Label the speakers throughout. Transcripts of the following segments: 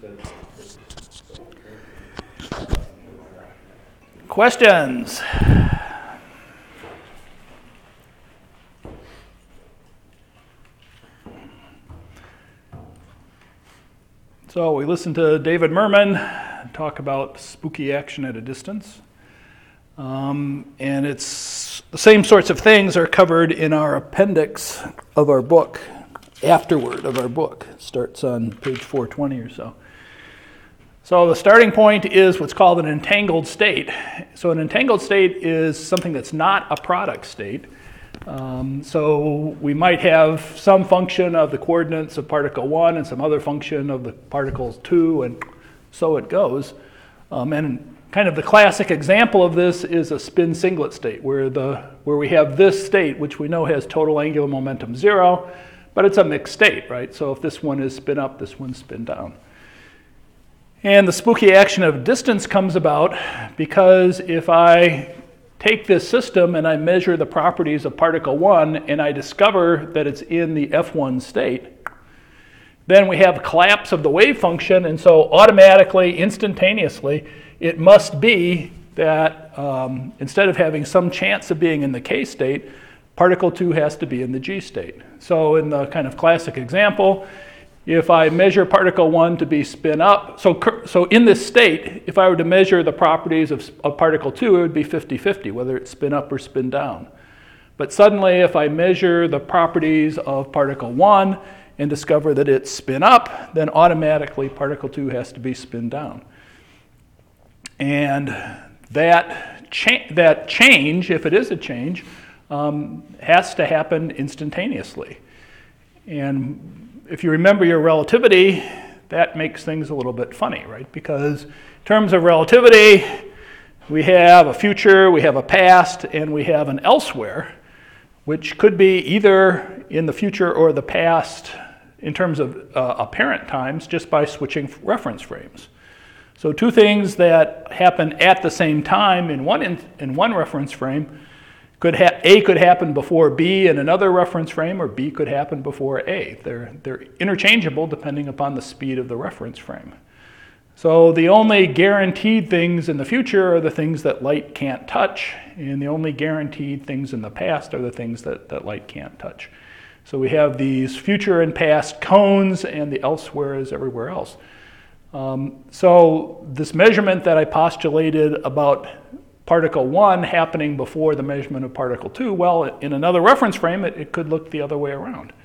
Speaker 1: Questions? So we listened to David Mermin talk about spooky action at a distance. And it's the same sorts of things are covered in our appendix of our book, afterward of our book. It starts on page 420 or so. So the starting point is what's called an entangled state. So an entangled state is something that's not a product state. So we might have some function of the coordinates of particle 1 and some other function of the particles 2, and so it goes. And kind of the classic example of this is a spin singlet state, where we have this state, which we know has total angular momentum 0, but it's a mixed state, right? So if this one is spin up, this one's spin down. And the spooky action of distance comes about because if I take this system and I measure the properties of particle 1 and I discover that it's in the F1 state, then we have collapse of the wave function, and so automatically, instantaneously, it must be that instead of having some chance of being in the K state, particle 2 has to be in the G state. So in the kind of classic example, if I measure particle 1 to be spin up, so in this state, if I were to measure the properties of particle 2, it would be 50-50, whether it's spin up or spin down. But suddenly, if I measure the properties of particle 1 and discover that it's spin up, then automatically particle 2 has to be spin down. And that change, if it is a change, has to happen instantaneously. And if you remember your relativity, that makes things a little bit funny, right? Because in terms of relativity, we have a future, we have a past, and we have an elsewhere, which could be either in the future or the past in terms of apparent times, just by switching reference frames. So two things that happen at the same time in one reference frame, A could happen before B in another reference frame, or B could happen before A. They're interchangeable depending upon the speed of the reference frame. So the only guaranteed things in the future are the things that light can't touch, and the only guaranteed things in the past are the things that light can't touch. So we have these future and past cones, and the elsewhere is everywhere else. So this measurement that I postulated about particle 1 happening before the measurement of particle 2, well, in another reference frame, it could look the other way around.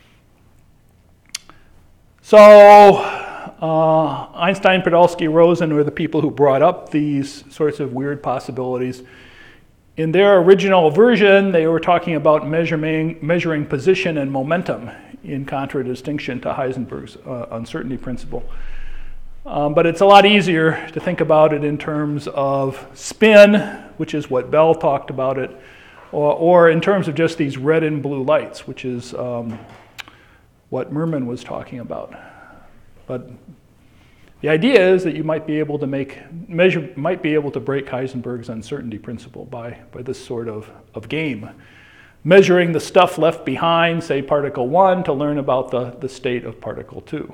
Speaker 1: So Einstein, Podolsky, Rosen were the people who brought up these sorts of weird possibilities. In their original version, they were talking about measuring position and momentum in contradistinction to Heisenberg's uncertainty principle. But it's a lot easier to think about it in terms of spin, which is what Bell talked about it, or in terms of just these red and blue lights, which is what Mermin was talking about. But the idea is that you might be able to break Heisenberg's uncertainty principle by this sort of game, measuring the stuff left behind, say particle 1, to learn about the state of particle 2.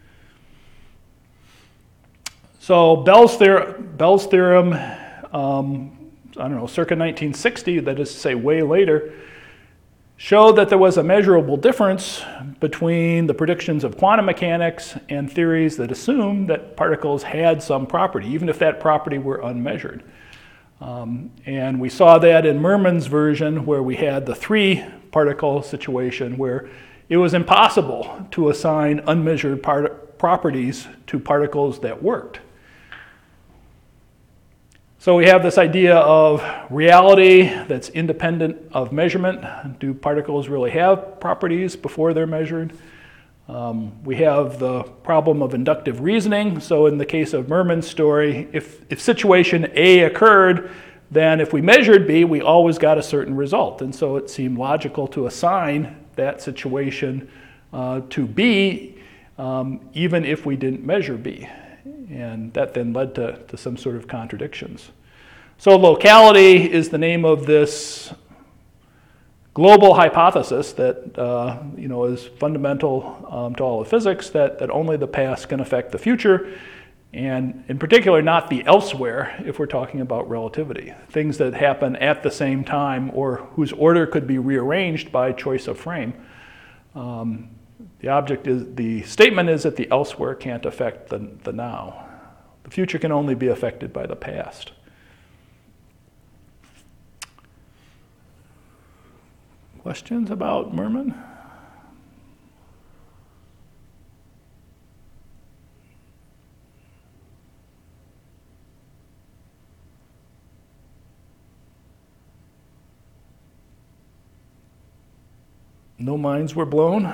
Speaker 1: So Bell's theorem, circa 1960, that is to say way later, showed that there was a measurable difference between the predictions of quantum mechanics and theories that assumed that particles had some property, even if that property were unmeasured. And we saw that in Mermin's version, where we had the 3-particle situation, where it was impossible to assign unmeasured properties to particles that worked. So we have this idea of reality that's independent of measurement. Do particles really have properties before they're measured? We have the problem of inductive reasoning. So in the case of Mermin's story, if situation A occurred, then if we measured B, we always got a certain result. And so it seemed logical to assign that situation to B, even if we didn't measure B. And that then led to some sort of contradictions. So locality is the name of this global hypothesis that is fundamental to all of physics, that only the past can affect the future, and in particular not the elsewhere if we're talking about relativity. Things that happen at the same time or whose order could be rearranged by choice of frame. The statement is that the elsewhere can't affect the now. The future can only be affected by the past. Questions about Merman? No minds were blown?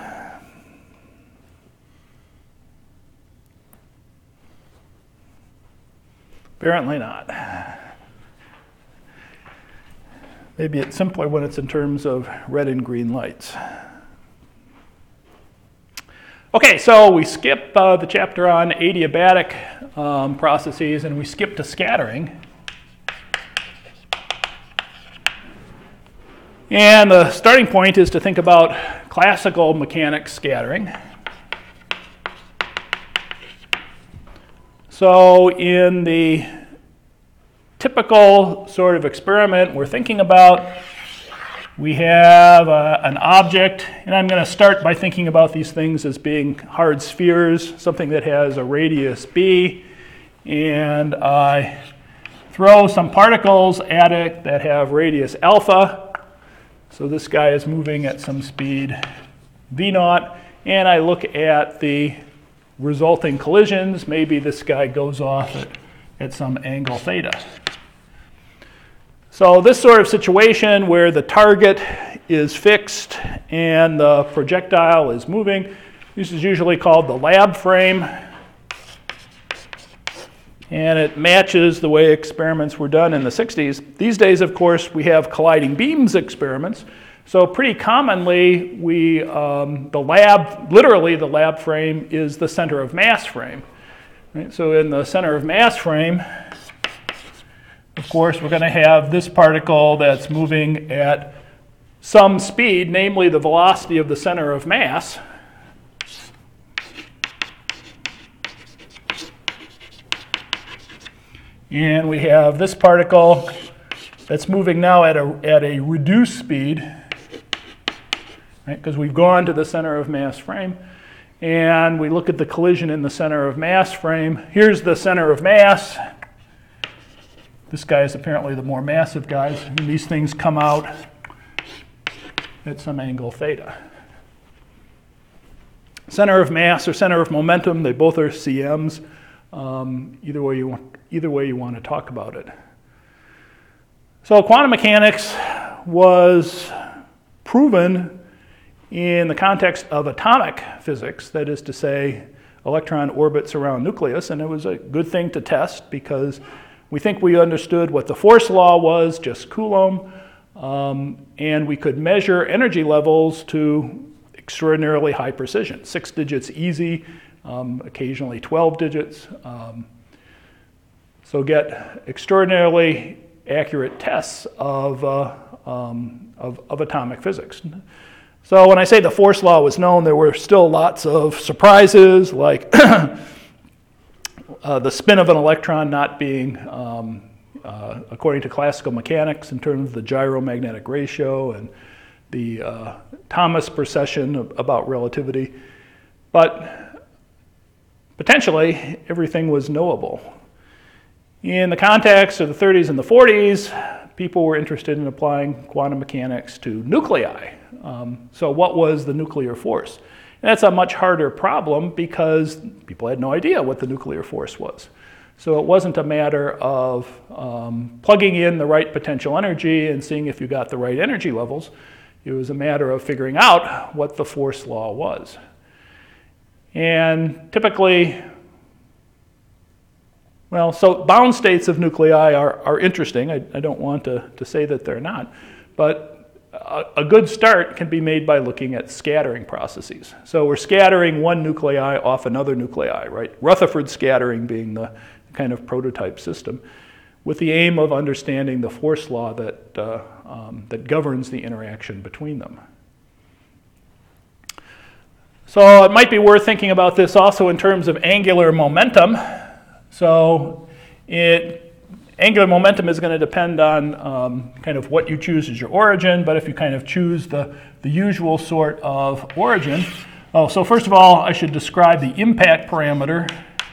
Speaker 1: Apparently not. Maybe it's simpler when it's in terms of red and green lights. Okay, so we skip the chapter on adiabatic processes and we skip to scattering. And the starting point is to think about classical mechanics scattering. So in the typical sort of experiment we're thinking about, we have an object, and I'm going to start by thinking about these things as being hard spheres, something that has a radius b, and I throw some particles at it that have radius alpha. So this guy is moving at some speed v naught, and I look at the resulting collisions. Maybe this guy goes off at some angle theta. So this sort of situation where the target is fixed and the projectile is moving, this is usually called the lab frame. And it matches the way experiments were done in the 60s. These days, of course, we have colliding beams experiments. So pretty commonly, literally the lab frame is the center of mass frame. Right? So in the center of mass frame, of course, we're going to have this particle that's moving at some speed, namely the velocity of the center of mass. And we have this particle that's moving now at a reduced speed, right? Because we've gone to the center of mass frame. And we look at the collision in the center of mass frame. Here's the center of mass. This guy is apparently the more massive guys. And these things come out at some angle theta. Center of mass or center of momentum, they both are CMs. Either way you want to talk about it. So quantum mechanics was proven in the context of atomic physics, that is to say, electron orbits around nucleus, and it was a good thing to test because we think we understood what the force law was, just Coulomb, and we could measure energy levels to extraordinarily high precision, 6 digits easy, occasionally 12 digits. So get extraordinarily accurate tests of atomic physics. So when I say the force law was known, there were still lots of surprises, like the spin of an electron not being according to classical mechanics in terms of the gyromagnetic ratio and the Thomas precession about relativity. But potentially, everything was knowable. In the context of the 30s and the 40s, people were interested in applying quantum mechanics to nuclei. So what was the nuclear force? And that's a much harder problem because people had no idea what the nuclear force was. So it wasn't a matter of plugging in the right potential energy and seeing if you got the right energy levels. It was a matter of figuring out what the force law was. And typically, well, so bound states of nuclei are interesting. I don't want to say that they're not. But a good start can be made by looking at scattering processes. So we're scattering one nuclei off another nuclei, right? Rutherford scattering being the kind of prototype system. with the aim of understanding the force law that governs the interaction between them. So it might be worth thinking about this also in terms of angular momentum. So angular momentum is going to depend on kind of what you choose as your origin, but if you kind of choose the usual sort of origin. So first of all, I should describe the impact parameter.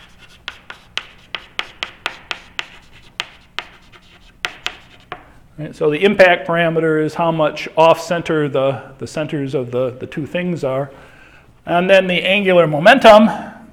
Speaker 1: Right, so the impact parameter is how much off-center the centers of the two things are. And then the angular momentum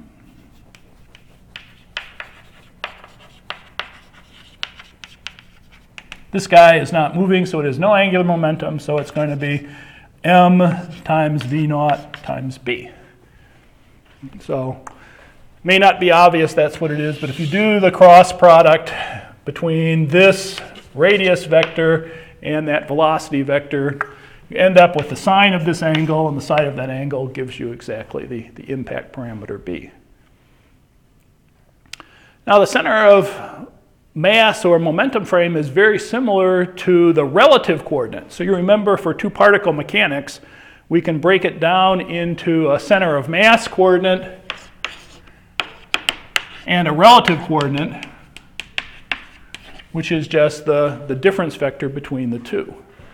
Speaker 1: this guy is not moving, so it has no angular momentum, so it's going to be m times v naught times b. So it may not be obvious that's what it is, but if you do the cross product between this radius vector and that velocity vector, you end up with the sine of this angle, and the sine of that angle gives you exactly the impact parameter b. Now the center of mass or momentum frame is very similar to the relative coordinate. So you remember for two-particle mechanics, we can break it down into a center of mass coordinate and a relative coordinate, which is just the difference vector between the two.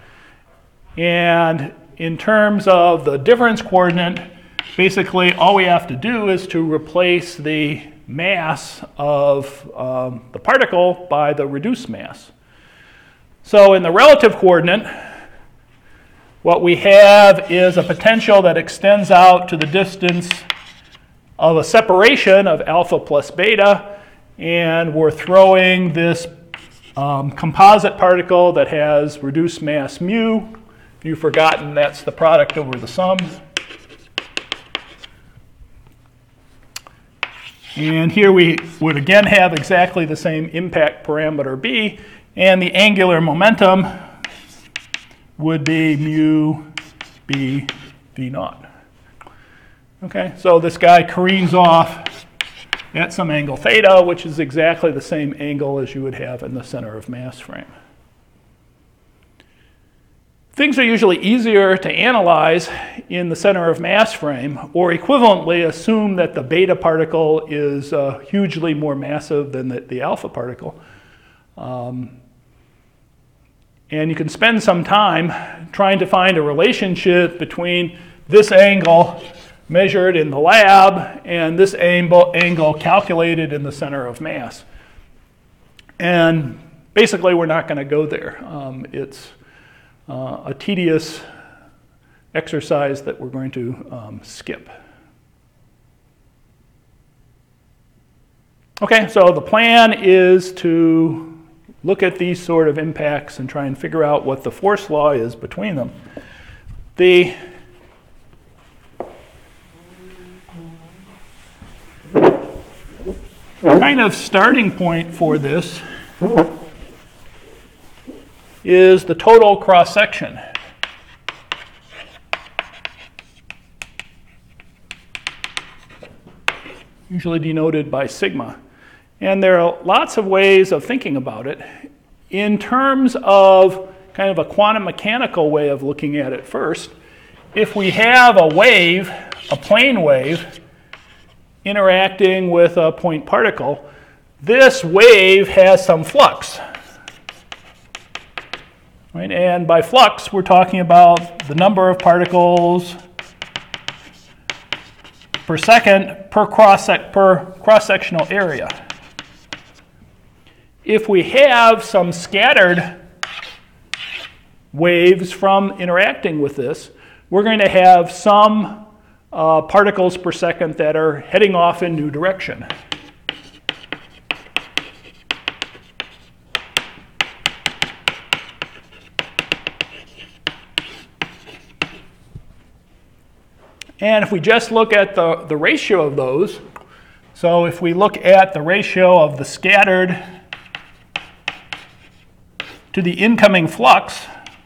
Speaker 1: And in terms of the difference coordinate, basically all we have to do is to replace the mass of the particle by the reduced mass. So in the relative coordinate, what we have is a potential that extends out to the distance of a separation of alpha plus beta, and we're throwing this composite particle that has reduced mass mu. If you've forgotten, that's the product over the sum. And here we would again have exactly the same impact parameter b, and the angular momentum would be mu b v naught. Okay, so this guy careens off at some angle theta, which is exactly the same angle as you would have in the center of mass frame. Things are usually easier to analyze in the center of mass frame, or equivalently assume that the beta particle is hugely more massive than the alpha particle. And you can spend some time trying to find a relationship between this angle measured in the lab and this angle calculated in the center of mass. And basically we're not going to go there. It's a tedious exercise that we're going to skip. Okay, so the plan is to look at these sort of impacts and try and figure out what the force law is between them. The kind of starting point for this is the total cross-section. Usually denoted by sigma. And there are lots of ways of thinking about it. In terms of kind of a quantum mechanical way of looking at it first, if we have a wave, a plane wave, interacting with a point particle, this wave has some flux. Right? And by flux, we're talking about the number of particles per second per cross-sectional area. If we have some scattered waves from interacting with this, we're going to have some particles per second that are heading off in new direction. And if we just look at the ratio of those, so if we look at the ratio of the scattered to the incoming flux,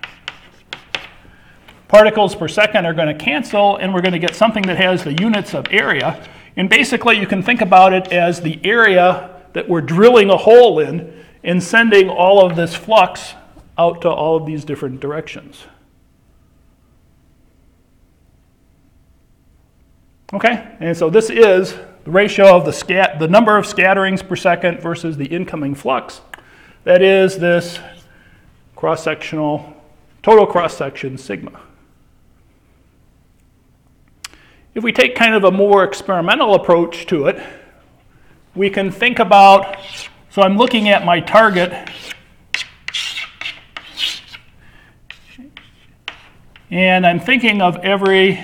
Speaker 1: particles per second are going to cancel, and we're going to get something that has the units of area. And basically, you can think about it as the area that we're drilling a hole in in sending all of this flux out to all of these different directions. Okay, and so this is the ratio of the number of scatterings per second versus the incoming flux. That is this total cross-section sigma. If we take kind of a more experimental approach to it, we can think about, so I'm looking at my target, and I'm thinking of every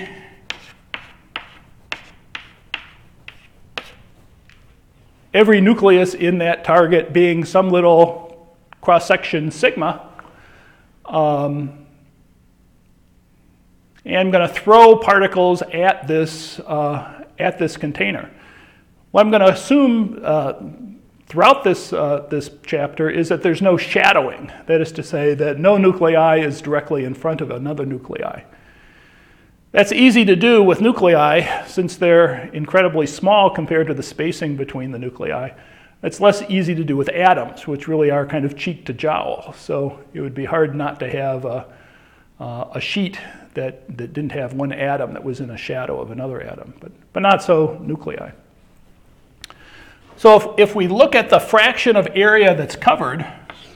Speaker 1: nucleus in that target being some little cross-section sigma. And I'm going to throw particles at this container. What I'm going to assume throughout this chapter is that there's no shadowing. That is to say that no nuclei is directly in front of another nuclei. That's easy to do with nuclei since they're incredibly small compared to the spacing between the nuclei. It's less easy to do with atoms, which really are kind of cheek to jowl. So it would be hard not to have a sheet that didn't have one atom that was in a shadow of another atom, but not so nuclei. So if we look at the fraction of area that's covered,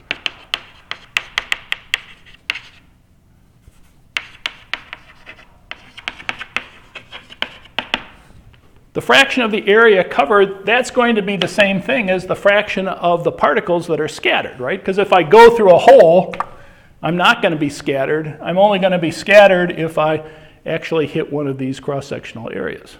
Speaker 1: the fraction of the area covered, that's going to be the same thing as the fraction of the particles that are scattered, right? Because if I go through a hole, I'm not going to be scattered. I'm only going to be scattered if I actually hit one of these cross-sectional areas.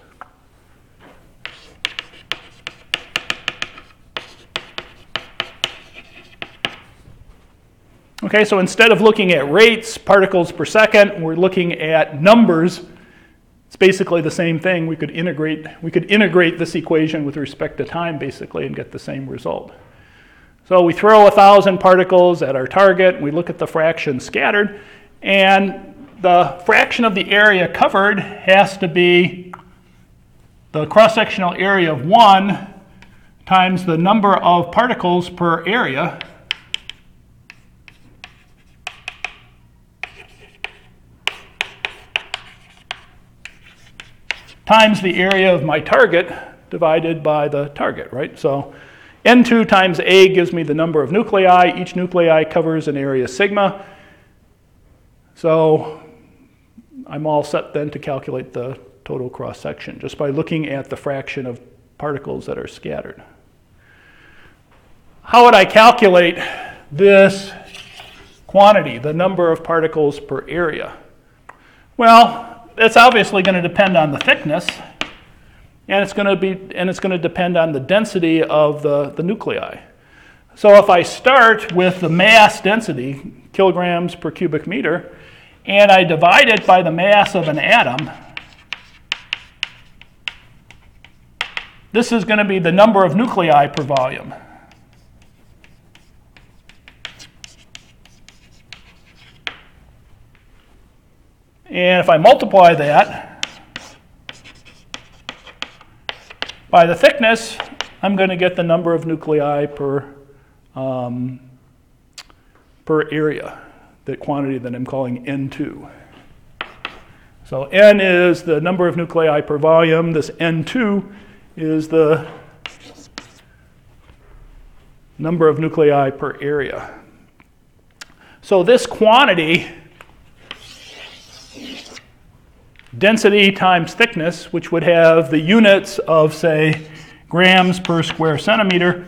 Speaker 1: Okay, so instead of looking at rates, particles per second, we're looking at numbers. It's basically the same thing. We could integrate this equation with respect to time, basically, and get the same result. So we throw 1,000 particles at our target, we look at the fraction scattered, and the fraction of the area covered has to be the cross-sectional area of 1 times the number of particles per area times the area of my target divided by the target, right? So N2 times A gives me the number of nuclei. Each nuclei covers an area sigma. So I'm all set then to calculate the total cross-section just by looking at the fraction of particles that are scattered. How would I calculate this quantity, the number of particles per area? Well, it's obviously going to depend on the thickness. And it's going to depend on the density of the nuclei. So if I start with the mass density, kilograms per cubic meter, and I divide it by the mass of an atom, this is going to be the number of nuclei per volume. And if I multiply that by the thickness, I'm going to get the number of nuclei per area, that quantity that I'm calling N2. So N is the number of nuclei per volume. This N2 is the number of nuclei per area. So this quantity, density times thickness, which would have the units of, say, grams per square centimeter,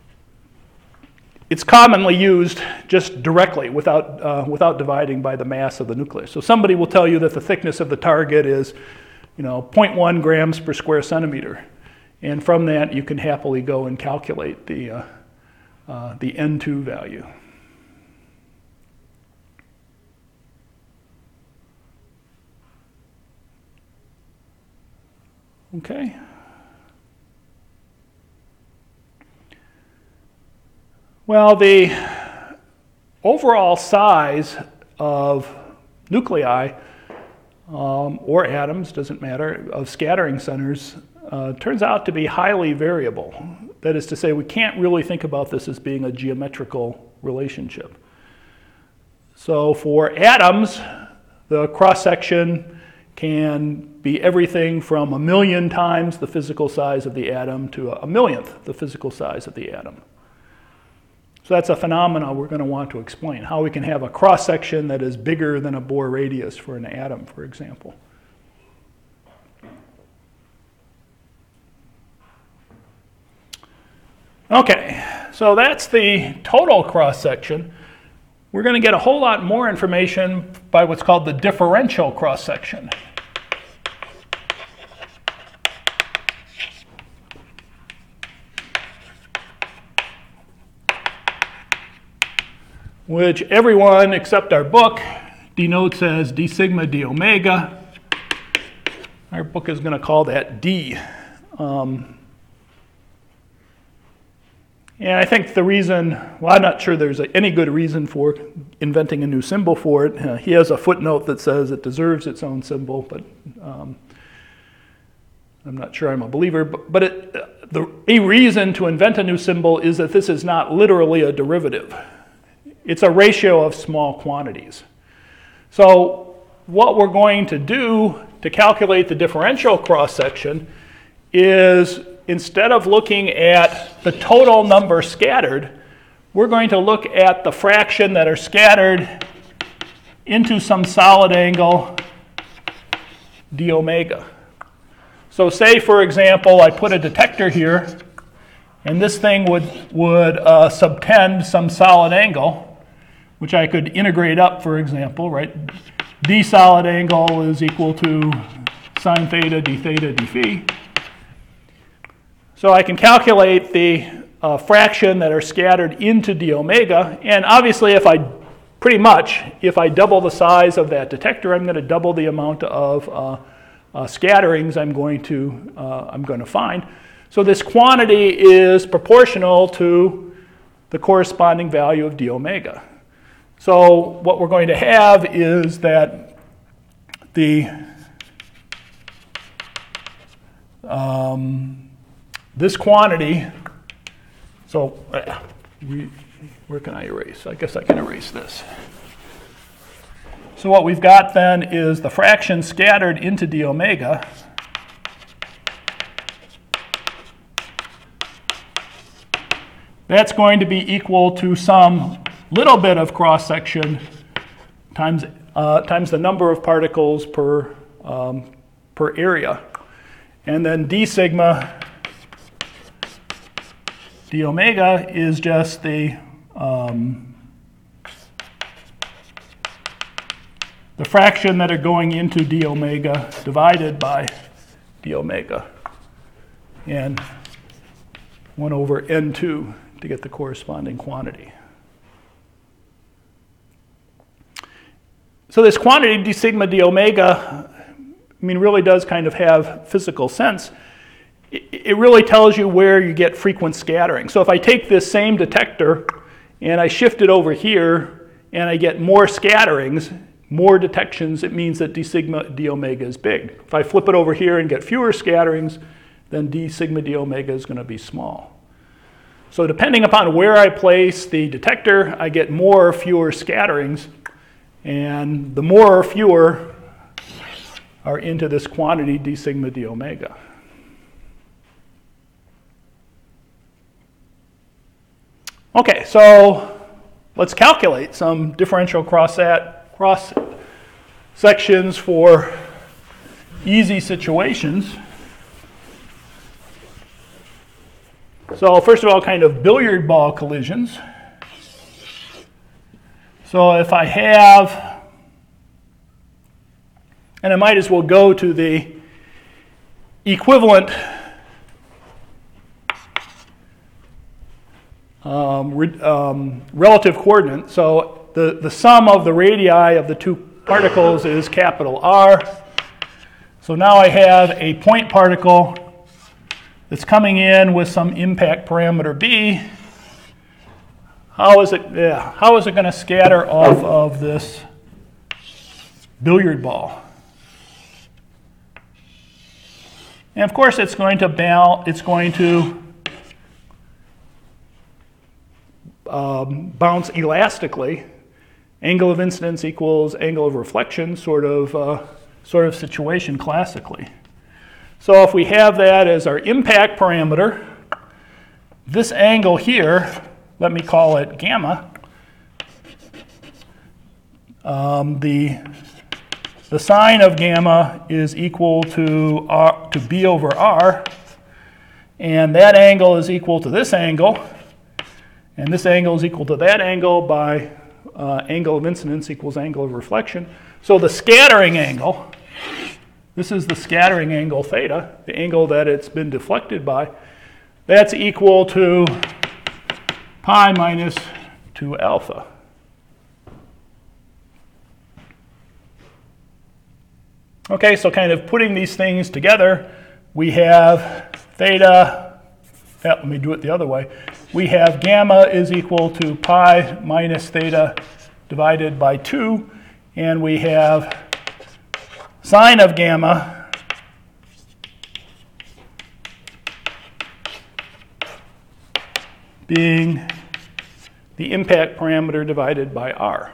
Speaker 1: it's commonly used just directly without dividing by the mass of the nucleus. So somebody will tell you that the thickness of the target is 0.1 grams per square centimeter. And from that, you can happily go and calculate the N2 value. Okay. Well, the overall size of nuclei or atoms, doesn't matter, of scattering centers turns out to be highly variable. That is to say, we can't really think about this as being a geometrical relationship. So for atoms, the cross-section can be everything from 1,000,000 times the physical size of the atom to 1,000,000th the physical size of the atom. So that's a phenomenon we're going to want to explain, how we can have a cross-section that is bigger than a Bohr radius for an atom, for example. Okay, so that's the total cross-section. We're going to get a whole lot more information by what's called the differential cross-section. Which everyone except our book denotes as d sigma d omega. Our book is going to call that d. And I think the reason, well, I'm not sure there's any good reason for inventing a new symbol for it. He has a footnote that says it deserves its own symbol, but I'm not sure I'm a believer. But a reason to invent a new symbol is that this is not literally a derivative. It's a ratio of small quantities. So what we're going to do to calculate the differential cross-section is, instead of looking at the total number scattered, we're going to look at the fraction that are scattered into some solid angle d omega. So say, for example, I put a detector here, and this thing would subtend some solid angle, which I could integrate up, for example, right? D solid angle is equal to sine theta d phi. So I can calculate the fraction that are scattered into d omega, and obviously if I double the size of that detector, I'm going to double the amount of scatterings I'm going to find. So this quantity is proportional to the corresponding value of d omega. So what we're going to have is that this quantity, so where can I erase? I guess I can erase this. So what we've got then is the fraction scattered into d omega that's going to be equal to some little bit of cross-section times the number of particles per area. And then d sigma d omega is just the fraction that are going into d omega divided by d omega, and 1 over n2 to get the corresponding quantity. So this quantity d sigma d omega, really does kind of have physical sense. It really tells you where you get frequent scattering. So if I take this same detector and I shift it over here and I get more scatterings, more detections, it means that d sigma d omega is big. If I flip it over here and get fewer scatterings, then d sigma d omega is going to be small. So depending upon where I place the detector, I get more or fewer scatterings. And the more or fewer are into this quantity d sigma d omega. Okay, so let's calculate some differential cross sections for easy situations. So first of all, kind of billiard ball collisions. So if I have, and I might as well go to the equivalent relative coordinate. So the sum of the radii of the two particles is capital R. So now I have a point particle that's coming in with some impact parameter B. How is it going to scatter off of this billiard ball? And of course, it's going to bounce elastically, angle of incidence equals angle of reflection sort of situation classically. So if we have that as our impact parameter, this angle here, let me call it gamma, the sine of gamma is equal to b over r, and that angle is equal to this angle, and this angle is equal to that angle by angle of incidence equals angle of reflection. So the scattering angle, this is the scattering angle theta, the angle that it's been deflected by, that's equal to pi minus 2 alpha. Okay, so kind of putting these things together, we have theta, let me do it the other way. We have gamma is equal to pi minus theta divided by 2, and we have sine of gamma being the impact parameter divided by r.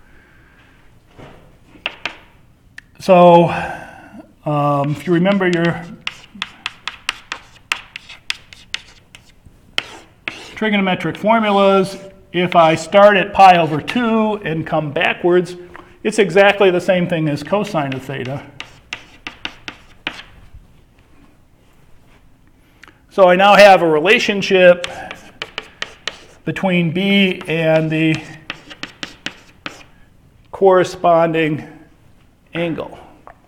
Speaker 1: So if you remember your trigonometric formulas, if I start at pi over 2 and come backwards, it's exactly the same thing as cosine of theta. So I now have a relationship between b and the corresponding angle.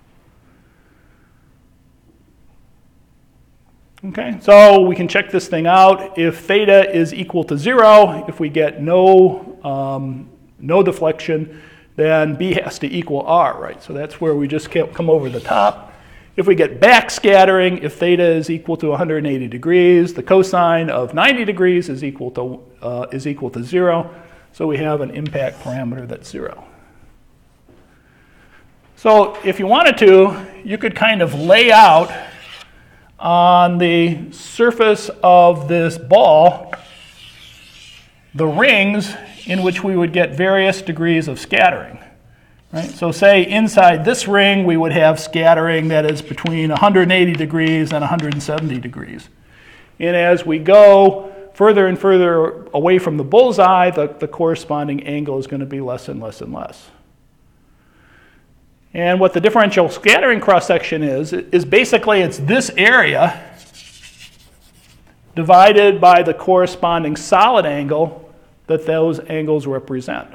Speaker 1: Okay, so we can check this thing out. If theta is equal to 0, if we get no deflection, then b has to equal r, right? So that's where we just come over the top. If we get backscattering, if theta is equal to 180 degrees, the cosine of 90 degrees is equal to 0. So we have an impact parameter that's 0. So if you wanted to, you could kind of lay out on the surface of this ball the rings in which we would get various degrees of scattering. Right? So say inside this ring we would have scattering that is between 180 degrees and 170 degrees. And as we go further and further away from the bullseye, the corresponding angle is going to be less and less and less. And what the differential scattering cross-section is basically it's this area divided by the corresponding solid angle that those angles represent.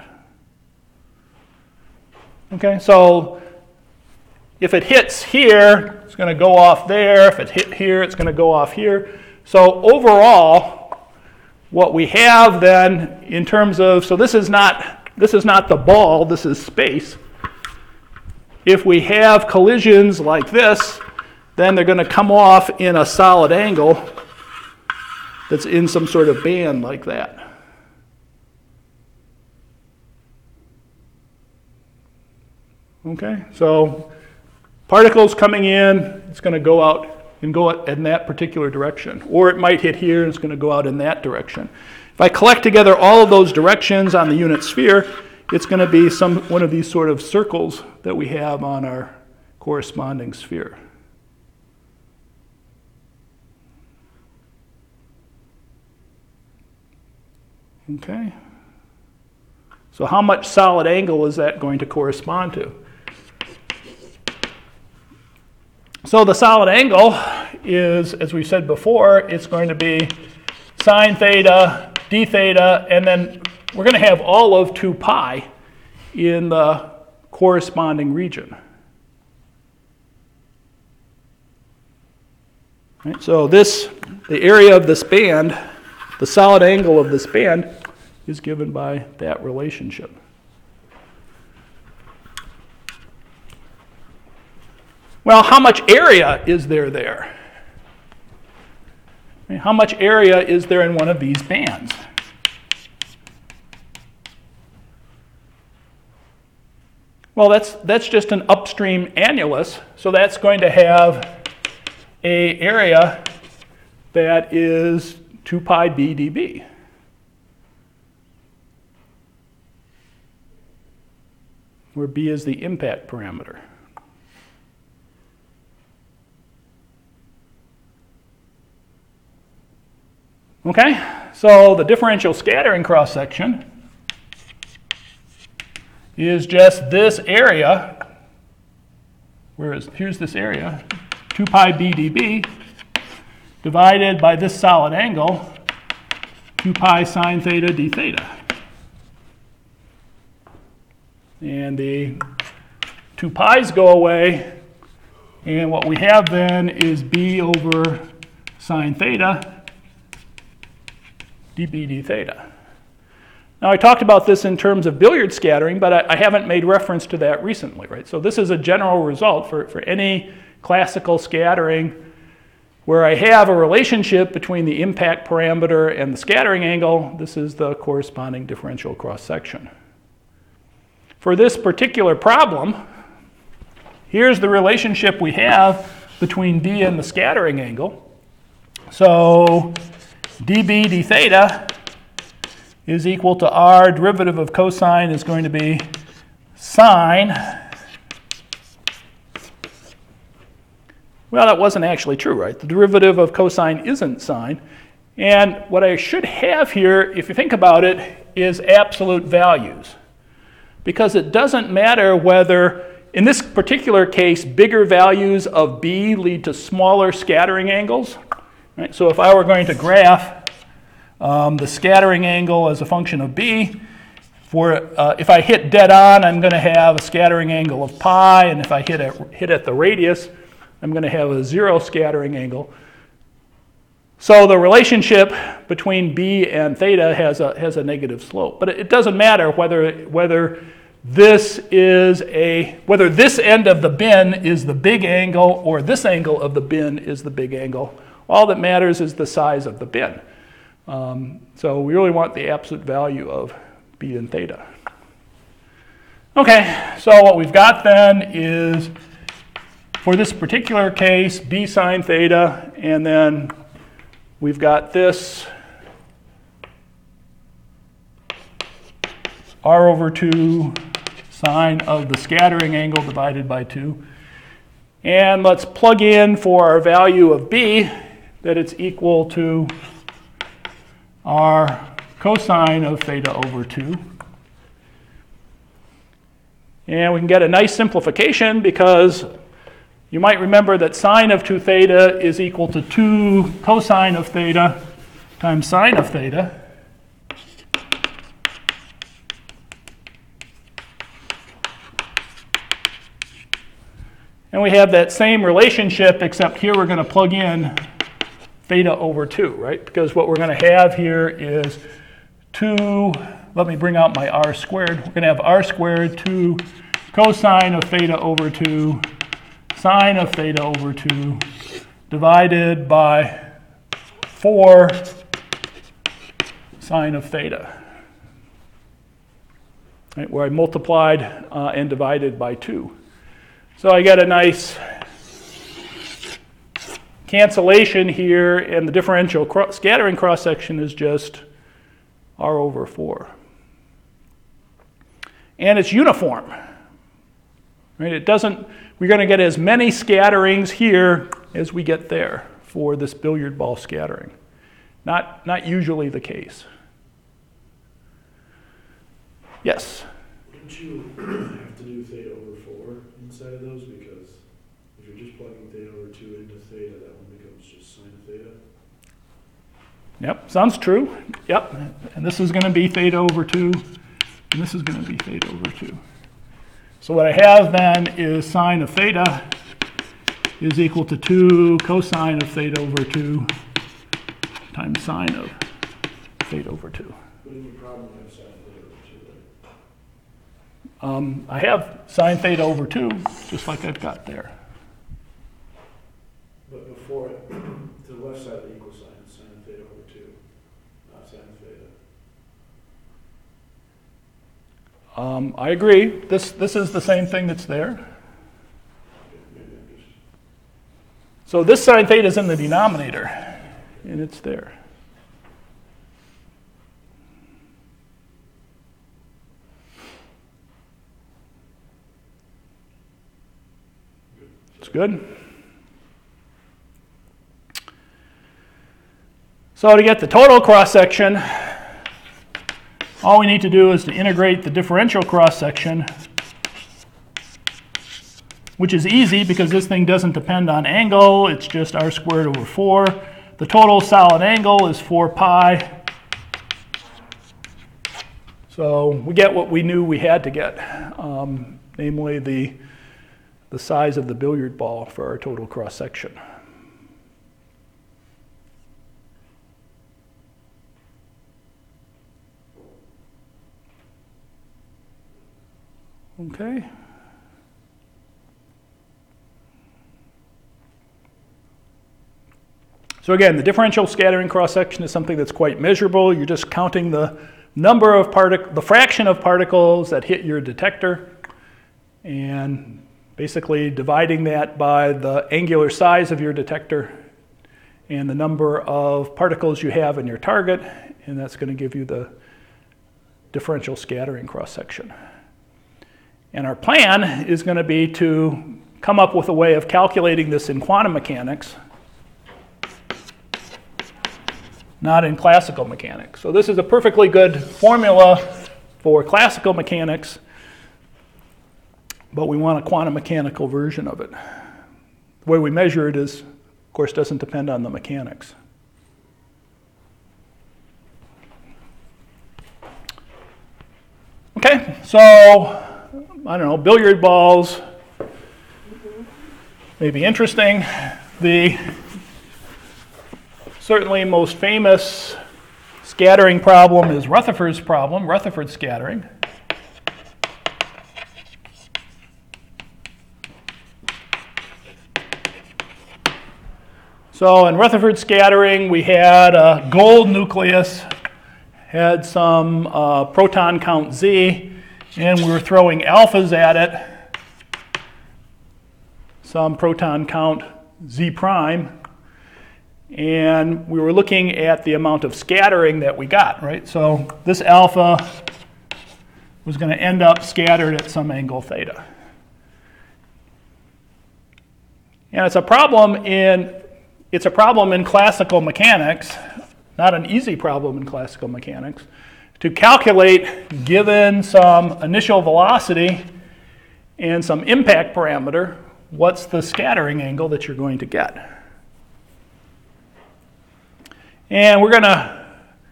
Speaker 1: Okay, so if it hits here, it's going to go off there. If it hit here, it's going to go off here. So overall, what we have then in terms of, so this is not the ball, this is space. If we have collisions like this, then they're going to come off in a solid angle that's in some sort of band like that. Okay, so particles coming in, it's going to go out and go in that particular direction. Or it might hit here and it's going to go out in that direction. If I collect together all of those directions on the unit sphere, it's going to be one of these sort of circles that we have on our corresponding sphere. Okay. So how much solid angle is that going to correspond to? So the solid angle is, as we said before, it's going to be sine theta, d theta, and then we're going to have all of 2 pi in the corresponding region. Right, so the area of this band, the solid angle of this band, is given by that relationship. Well, how much area is there there? I mean, how much area is there in one of these bands? Well, that's just an upstream annulus, so that's going to have an area that is 2 pi b dB. where B is the impact parameter. Okay, so the differential scattering cross-section is just this area, here's this area, 2 pi b dB, divided by this solid angle, 2 pi sine theta d theta. And the 2 pi's go away, and what we have then is b over sine theta dB d theta. Now I talked about this in terms of billiard scattering, but I haven't made reference to that recently, right? So this is a general result for any classical scattering where I have a relationship between the impact parameter and the scattering angle. This is the corresponding differential cross-section. For this particular problem, here's the relationship we have between B and the scattering angle. So dB d theta is equal to r, derivative of cosine is going to be sine. Well, that wasn't actually true, right? The derivative of cosine isn't sine. And what I should have here, if you think about it, is absolute values. Because it doesn't matter whether, in this particular case, bigger values of B lead to smaller scattering angles. Right? So if I were going to graph the scattering angle as a function of B, if I hit dead on, I'm going to have a scattering angle of pi, and if I hit at the radius, I'm going to have a 0 scattering angle. So the relationship between B and theta has a negative slope. But it doesn't matter whether this end of the bin is the big angle or this angle of the bin is the big angle. All that matters is the size of the bin. So we really want the absolute value of B and theta. Okay, so what we've got then is, for this particular case, B sine theta, and then we've got this r over 2 sine of the scattering angle divided by 2. And let's plug in for our value of B that it's equal to r cosine of theta over 2. And we can get a nice simplification because you might remember that sine of 2 theta is equal to 2 cosine of theta times sine of theta. And we have that same relationship, except here we're going to plug in theta over 2, right? Because what we're going to have here is 2, let me bring out my r squared. We're going to have r squared 2 cosine of theta over 2 sine of theta over 2 divided by 4 sine of theta, right, where I multiplied and divided by 2. So I get a nice cancellation here, and the differential scattering cross-section is just r over 4. And it's uniform. Right? It doesn't, we're going to get as many scatterings here as we get there for this billiard ball scattering. Not usually the case. Yes?
Speaker 2: Wouldn't you have to do theta over 4 inside of those? Because if you're just plugging theta over 2 into theta, that one becomes just sine of theta.
Speaker 1: Yep, sounds true. Yep, and this is going to be theta over 2, and this is going to be theta over 2. So what I have then is sine of theta is equal to 2 cosine of theta over 2 times sine of theta over 2.
Speaker 2: But in your problem, you have sine theta over 2, right?
Speaker 1: I have sine theta over 2, just like I've got there.
Speaker 2: But before it, to the left side of the equal sign, it's sine of theta over 2, not sine of theta.
Speaker 1: I agree. This is the same thing that's there. So this sine theta is in the denominator, and it's there. good. So to get the total cross-section, all we need to do is to integrate the differential cross-section, which is easy because this thing doesn't depend on angle. It's just r squared over 4. The total solid angle is 4 pi. So we get what we knew we had to get, namely the size of the billiard ball for our total cross-section. Okay. So again, the differential scattering cross-section is something that's quite measurable. You're just counting the number of the fraction of particles that hit your detector, and basically dividing that by the angular size of your detector and the number of particles you have in your target, and that's going to give you the differential scattering cross-section. And our plan is going to be to come up with a way of calculating this in quantum mechanics, not in classical mechanics. So this is a perfectly good formula for classical mechanics, but we want a quantum mechanical version of it. The way we measure it is, of course, doesn't depend on the mechanics. Okay, so I don't know, billiard balls may be interesting. The certainly most famous scattering problem is Rutherford's problem, Rutherford scattering. So in Rutherford scattering, we had a gold nucleus, had some proton count Z, and we were throwing alphas at it, some proton count Z prime, and we were looking at the amount of scattering that we got, right? So this alpha was going to end up scattered at some angle theta. And it's a problem in classical mechanics, not an easy problem in classical mechanics, to calculate, given some initial velocity and some impact parameter, what's the scattering angle that you're going to get. And we're going to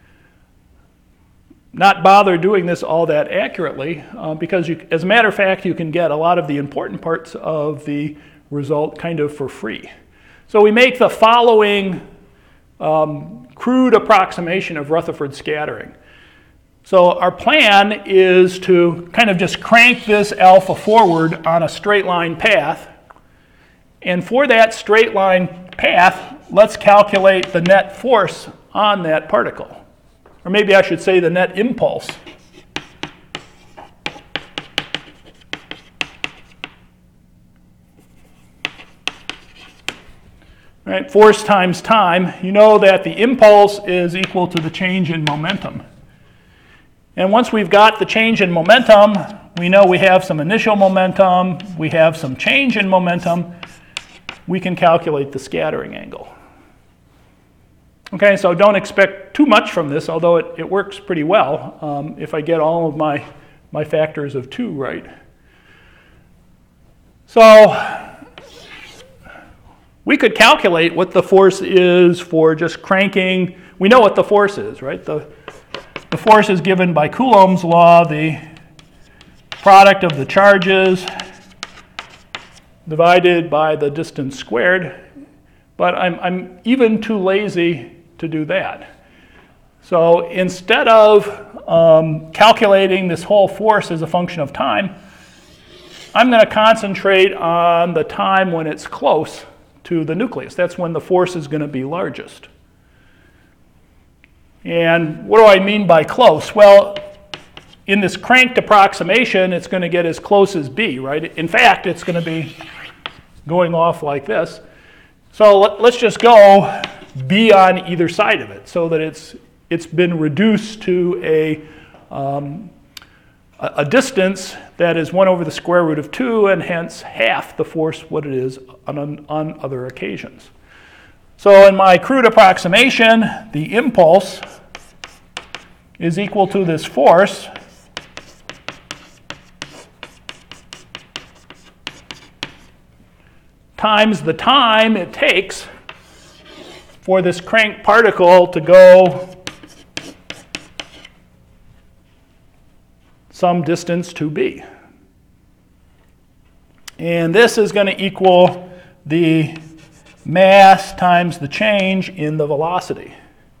Speaker 1: not bother doing this all that accurately because, as a matter of fact, you can get a lot of the important parts of the result kind of for free. So we make the following crude approximation of Rutherford scattering. So our plan is to kind of just crank this alpha forward on a straight line path. And for that straight line path, let's calculate the net force on that particle. Or maybe I should say the net impulse. Right, force times time. You know that the impulse is equal to the change in momentum. And once we've got the change in momentum, we know we have some initial momentum, we have some change in momentum, we can calculate the scattering angle. Okay, so don't expect too much from this, although it works pretty well if I get all of my factors of 2 right. So we could calculate what the force is for just cranking. We know what the force is, right? The force is given by Coulomb's law, the product of the charges divided by the distance squared. But I'm even too lazy to do that. So instead of calculating this whole force as a function of time, I'm going to concentrate on the time when it's close to the nucleus. That's when the force is going to be largest. And what do I mean by close? Well, in this cranked approximation, it's going to get as close as B, right? In fact, it's going to be going off like this. So let's just go B on either side of it so that it's been reduced to a a distance that is 1 over the square root of 2, and hence half the force what it is on other occasions. So in my crude approximation, the impulse is equal to this force times the time it takes for this crank particle to go some distance to b. And this is going to equal the mass times the change in the velocity.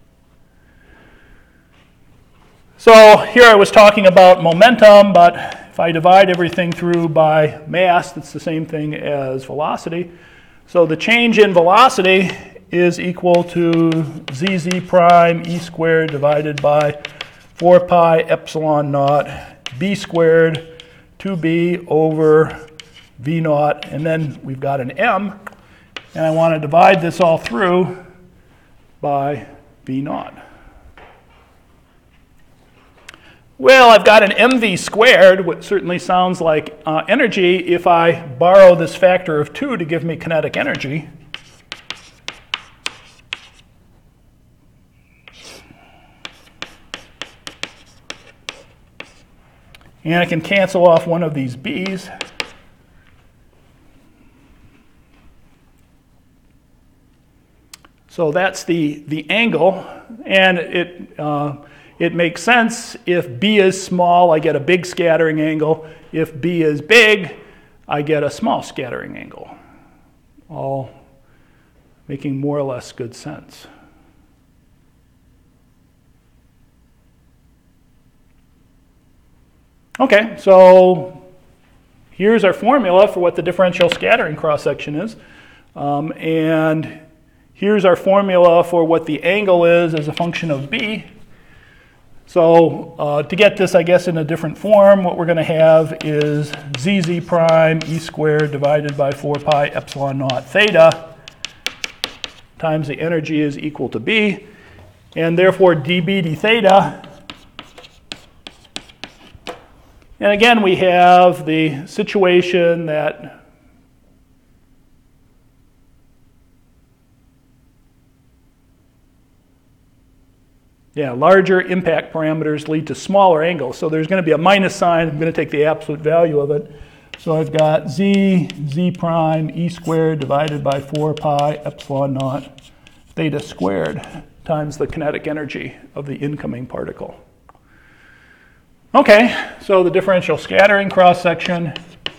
Speaker 1: So here I was talking about momentum, but if I divide everything through by mass, that's the same thing as velocity. So the change in velocity is equal to zz prime e squared divided by 4 pi epsilon naught b squared 2b over v naught, and then we've got an m, and I want to divide this all through by v naught. Well, I've got an mv squared, which certainly sounds like energy if I borrow this factor of 2 to give me kinetic energy. And I can cancel off one of these b's. So that's the angle, and it makes sense. If b is small, I get a big scattering angle. If b is big, I get a small scattering angle. All making more or less good sense. Okay, so here's our formula for what the differential scattering cross-section is. And here's our formula for what the angle is as a function of b. So to get this, I guess, in a different form, what we're going to have is zz prime e squared divided by 4 pi epsilon naught theta times the energy is equal to b. And therefore, dB d theta. And again, we have the situation that larger impact parameters lead to smaller angles. So there's going to be a minus sign. I'm going to take the absolute value of it. So I've got z prime e squared divided by 4 pi epsilon naught theta squared times the kinetic energy of the incoming particle. Okay, so the differential scattering cross-section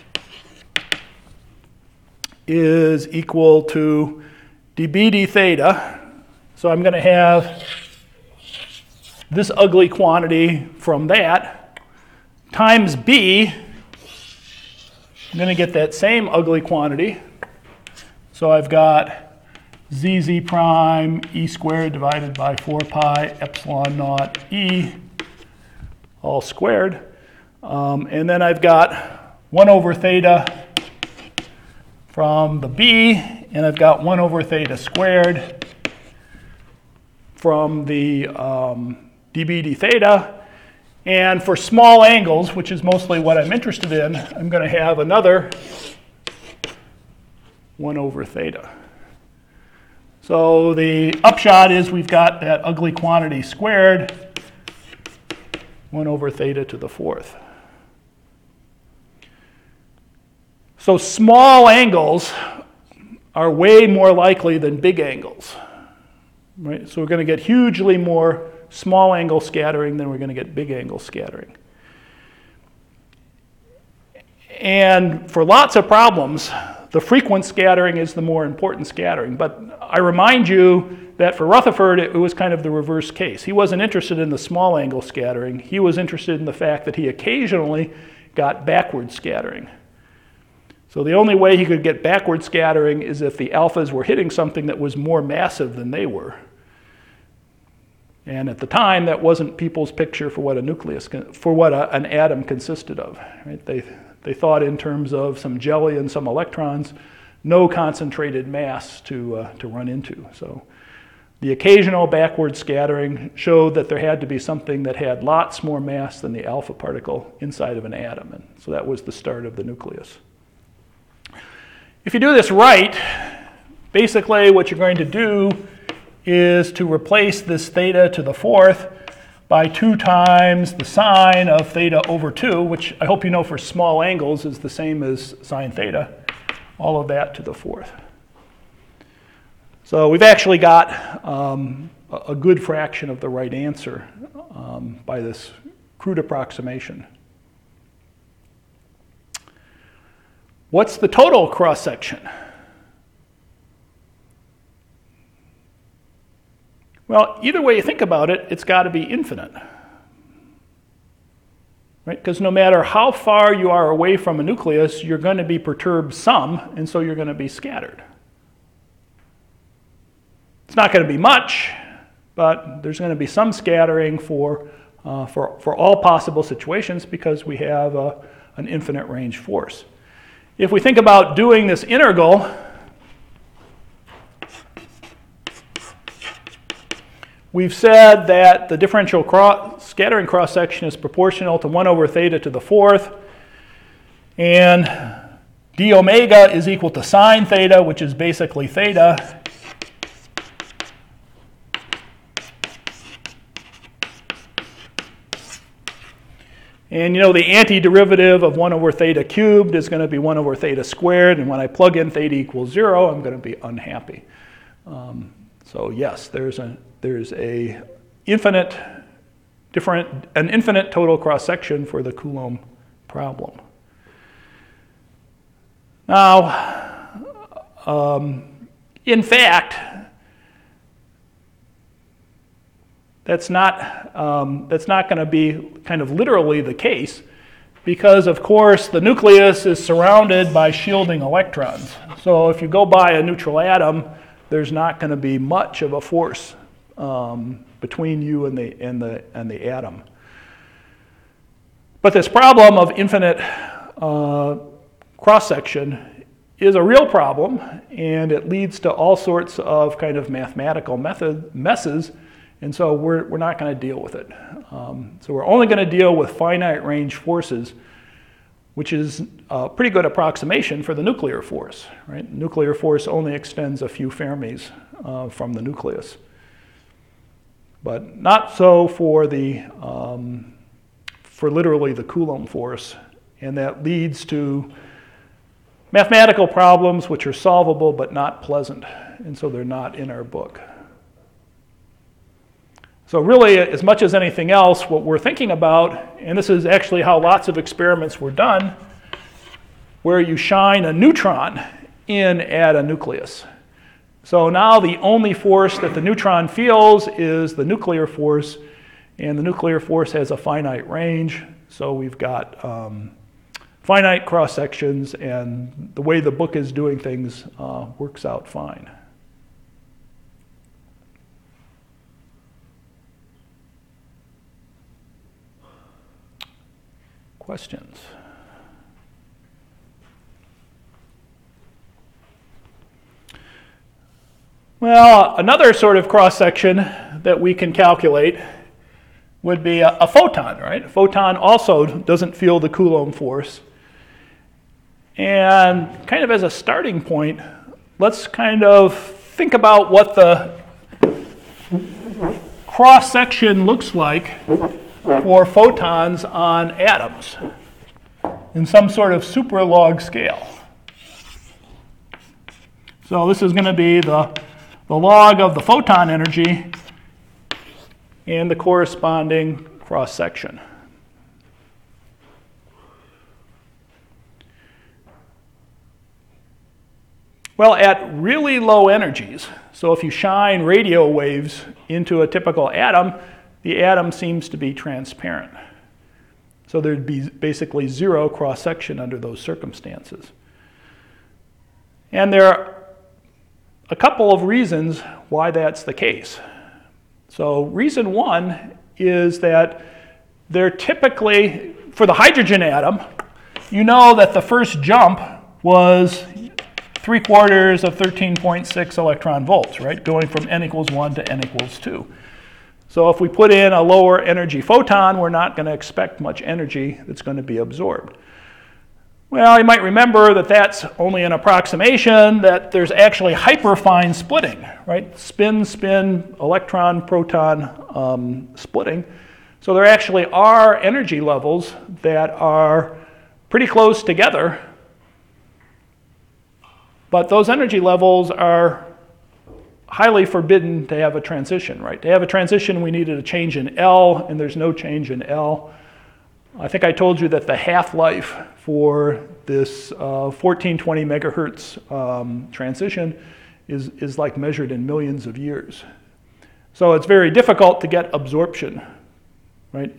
Speaker 1: is equal to dB d theta. So I'm going to have this ugly quantity from that times b. I'm going to get that same ugly quantity. So I've got zz prime e squared divided by 4 pi epsilon naught e all squared. And then I've got 1 over theta from the b, and I've got 1 over theta squared from the dB d theta. And for small angles, which is mostly what I'm interested in, I'm going to have another 1 over theta. So the upshot is we've got that ugly quantity squared, 1 over theta to the 4th. So small angles are way more likely than big angles, right? So we're going to get hugely more small angle scattering than we're going to get big angle scattering. And for lots of problems, the frequent scattering is the more important scattering. But I remind you that for Rutherford, it was kind of the reverse case. He wasn't interested in the small angle scattering. He was interested in the fact that he occasionally got backward scattering. So the only way he could get backward scattering is if the alphas were hitting something that was more massive than they were. And at the time, that wasn't people's picture for what a nucleus, an atom consisted of. Right? They thought in terms of some jelly and some electrons, no concentrated mass to run into. So The occasional backward scattering showed that there had to be something that had lots more mass than the alpha particle inside of an atom. And so that was the start of the nucleus. If you do this right, basically what you're going to do is to replace this theta to the fourth by 2 times the sine of theta over 2, which I hope you know for small angles is the same as sine theta, all of that to the fourth. So we've actually got a good fraction of the right answer by this crude approximation. What's the total cross-section? Well, either way you think about it, it's got to be infinite. Right? Because no matter how far you are away from a nucleus, you're going to be perturbed some, and so you're going to be scattered. It's not going to be much, but there's going to be some scattering for all possible situations because we have an infinite range force. If we think about doing this integral, we've said that the differential scattering cross-section is proportional to 1 over theta to the fourth, and d omega is equal to sine theta, which is basically theta. And you know the antiderivative of 1 over theta cubed is going to be 1 over theta squared, and when I plug in theta equals 0, I'm going to be unhappy. So yes, there's an infinite total cross-section for the Coulomb problem. Now, in fact, that's not going to be kind of literally the case because, of course, the nucleus is surrounded by shielding electrons. So if you go by a neutral atom, there's not going to be much of a force between you and the atom. But this problem of infinite cross-section is a real problem, and it leads to all sorts of kind of mathematical messes. And so we're not going to deal with it. So we're only going to deal with finite range forces, which is a pretty good approximation for the nuclear force. Right? Nuclear force only extends a few Fermis from the nucleus, but not so for literally the Coulomb force, and that leads to mathematical problems which are solvable but not pleasant, and so they're not in our book. So really, as much as anything else, what we're thinking about, and this is actually how lots of experiments were done, where you shine a neutron in at a nucleus. So now the only force that the neutron feels is the nuclear force, and the nuclear force has a finite range, so we've got finite cross-sections, and the way the book is doing things works out fine. Questions? Well, another sort of cross-section that we can calculate would be a photon, right? A photon also doesn't feel the Coulomb force. And kind of as a starting point, let's kind of think about what the cross-section looks like for photons on atoms in some sort of super log scale. So this is going to be the log of the photon energy and the corresponding cross-section. Well, at really low energies, so if you shine radio waves into a typical atom, the atom seems to be transparent. So there'd be basically zero cross-section under those circumstances. And there are a couple of reasons why that's the case. So reason one is that they're typically, for the hydrogen atom, you know that the first jump was 3/4 of 13.6 electron volts, right? Going from n equals 1 to n equals 2. So if we put in a lower energy photon, we're not going to expect much energy that's going to be absorbed. Well, you might remember that that's only an approximation, that there's actually hyperfine splitting, right? Spin, electron, proton splitting. So there actually are energy levels that are pretty close together, but those energy levels are highly forbidden to have a transition, right? To have a transition, we needed a change in L, and there's no change in L. I think I told you that the half-life for this 1420 megahertz transition is like measured in millions of years. So it's very difficult to get absorption, right?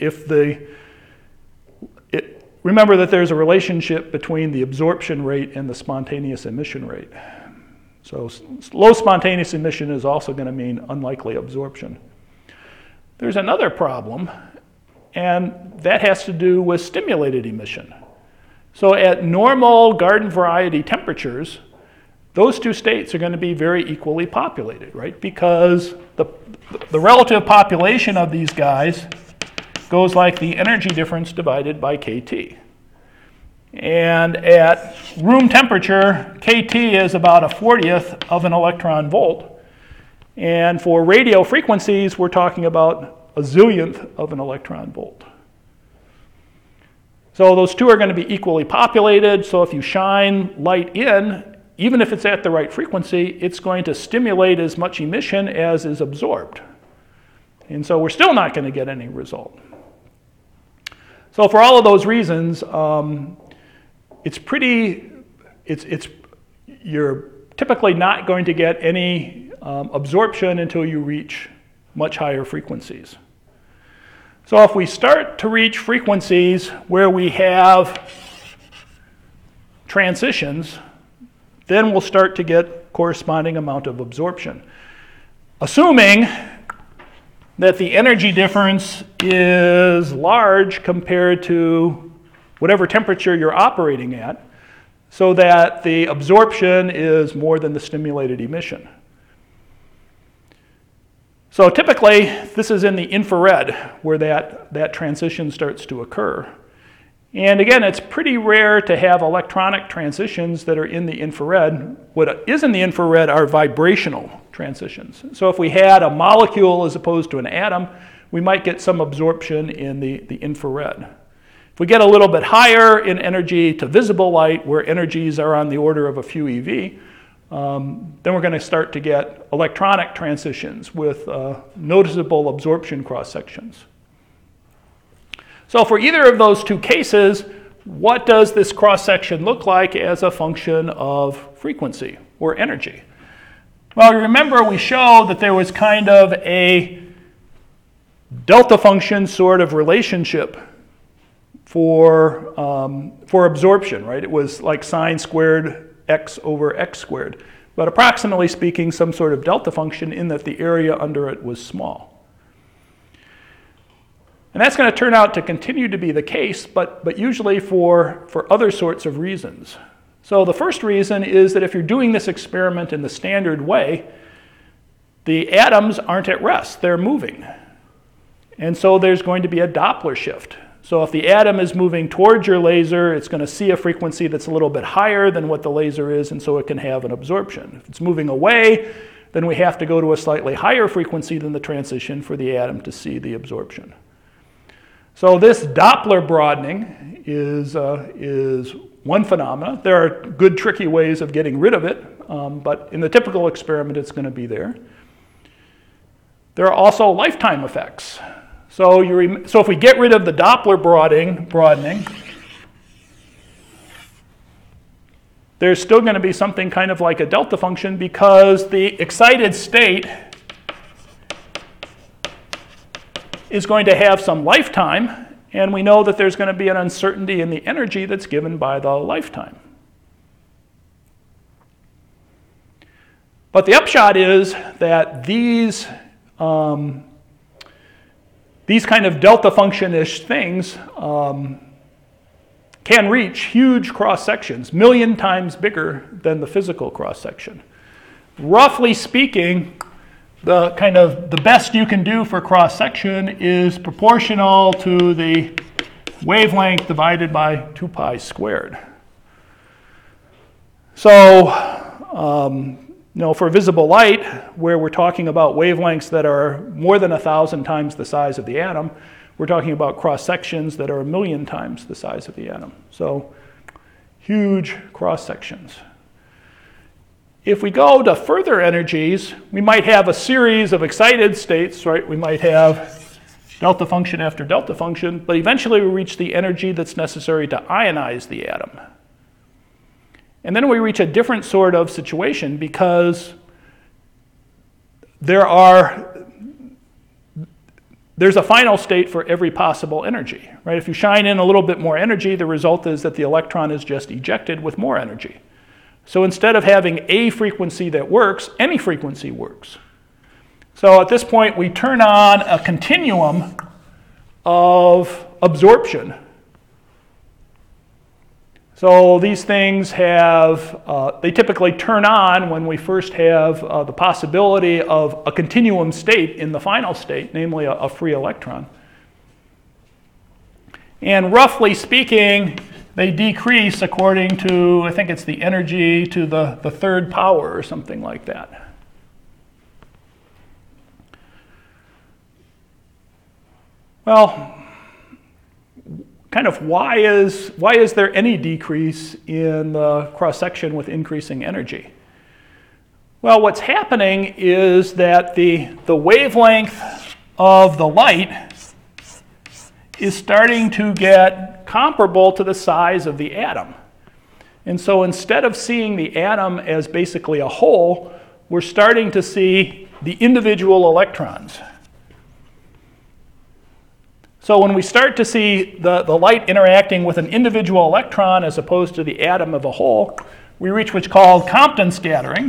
Speaker 1: Remember that there's a relationship between the absorption rate and the spontaneous emission rate. So low spontaneous emission is also going to mean unlikely absorption. There's another problem, and that has to do with stimulated emission. So at normal garden variety temperatures, those two states are going to be very equally populated, right? Because the relative population of these guys goes like the energy difference divided by KT. And at room temperature, KT is about 1/40th of an electron volt. And for radio frequencies, we're talking about 1/zillionth of an electron volt. So those two are going to be equally populated. So if you shine light in, even if it's at the right frequency, it's going to stimulate as much emission as is absorbed. And so we're still not going to get any result. So for all of those reasons, you're typically not going to get any absorption until you reach much higher frequencies. So if we start to reach frequencies where we have transitions, then we'll start to get corresponding amount of absorption. Assuming that the energy difference is large compared to whatever temperature you're operating at, so that the absorption is more than the stimulated emission. So typically, this is in the infrared where that transition starts to occur. And again, it's pretty rare to have electronic transitions that are in the infrared. What is in the infrared are vibrational transitions. So if we had a molecule as opposed to an atom, we might get some absorption in the infrared. If we get a little bit higher in energy to visible light, where energies are on the order of a few eV, then we're going to start to get electronic transitions with noticeable absorption cross-sections. So for either of those two cases, what does this cross-section look like as a function of frequency or energy? Well, remember we showed that there was kind of a delta function sort of relationship for absorption, right? It was like sine squared x over x squared, but approximately speaking, some sort of delta function in that the area under it was small. And that's going to turn out to continue to be the case, but usually for other sorts of reasons. So the first reason is that if you're doing this experiment in the standard way, the atoms aren't at rest, they're moving. And so there's going to be a Doppler shift. So if the atom is moving towards your laser, it's going to see a frequency that's a little bit higher than what the laser is, and so it can have an absorption. If it's moving away, then we have to go to a slightly higher frequency than the transition for the atom to see the absorption. So this Doppler broadening is one phenomenon. There are good tricky ways of getting rid of it, but in the typical experiment, it's going to be there. There are also lifetime effects. So if we get rid of the Doppler broadening, there's still going to be something kind of like a delta function because the excited state is going to have some lifetime, and we know that there's going to be an uncertainty in the energy that's given by the lifetime. But the upshot is that these kind of delta function-ish things can reach huge cross sections, million times bigger than the physical cross section. Roughly speaking, the best you can do for cross section is proportional to the wavelength divided by 2 pi squared. So, for visible light, where we're talking about wavelengths that are more than 1,000 times the size of the atom, we're talking about cross sections that are 1,000,000 times the size of the atom. So, huge cross sections. If we go to further energies, we might have a series of excited states, right? We might have delta function after delta function, but eventually we reach the energy that's necessary to ionize the atom. And then we reach a different sort of situation because there's a final state for every possible energy, right? If you shine in a little bit more energy, the result is that the electron is just ejected with more energy. So instead of having a frequency that works, any frequency works. So at this point, we turn on a continuum of absorption. So these things they typically turn on when we first have the possibility of a continuum state in the final state, namely a free electron. And roughly speaking, they decrease according to, I think it's the energy to the third power or something like that. Well, kind of why is there any decrease in the cross-section with increasing energy? Well, what's happening is that the wavelength of the light is starting to get comparable to the size of the atom. And so instead of seeing the atom as basically a whole, we're starting to see the individual electrons. So when we start to see the light interacting with an individual electron as opposed to the atom of a whole, we reach what's called Compton scattering.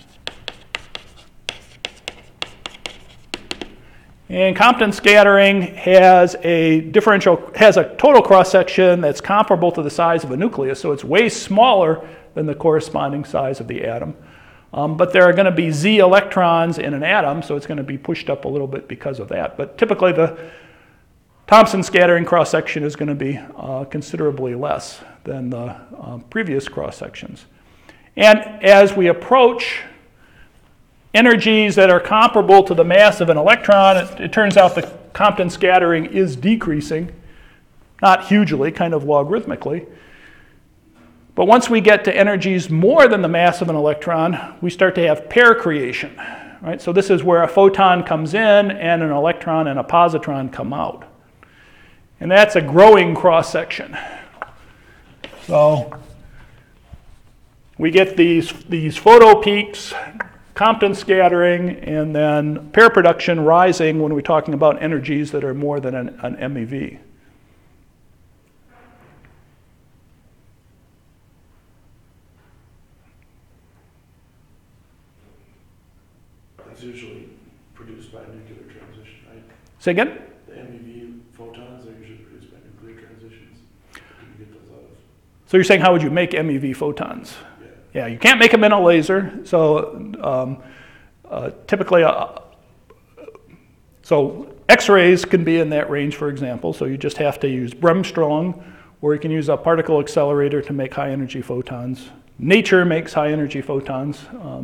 Speaker 1: And Compton scattering has a total cross-section that's comparable to the size of a nucleus, so it's way smaller than the corresponding size of the atom. But there are going to be Z electrons in an atom, so it's going to be pushed up a little bit because of that. But typically the Thomson scattering cross-section is going to be considerably less than the previous cross-sections. And as we approach energies that are comparable to the mass of an electron, it turns out the Compton scattering is decreasing, not hugely, kind of logarithmically. But once we get to energies more than the mass of an electron, we start to have pair creation, right? So this is where a photon comes in and an electron and a positron come out. And that's a growing cross-section. So we get these photo peaks, Compton scattering, and then pair production rising when we're talking about energies that are more than an MeV.
Speaker 2: It's usually produced by a nuclear transition, right?
Speaker 1: Say again?
Speaker 2: The MeV photons are usually produced by nuclear transitions. You get those out of.
Speaker 1: So you're saying how would you make MeV photons?
Speaker 2: Yeah,
Speaker 1: you can't make them in a laser. So typically, so X-rays can be in that range, for example. So you just have to use Bremsstrahlung, or you can use a particle accelerator to make high-energy photons. Nature makes high-energy photons.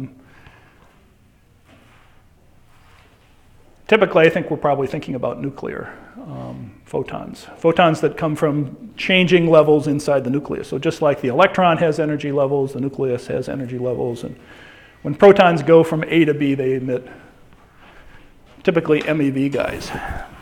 Speaker 1: Typically, I think we're probably thinking about nuclear photons that come from changing levels inside the nucleus. So just like the electron has energy levels, the nucleus has energy levels. And when protons go from A to B, they emit typically MeV guys.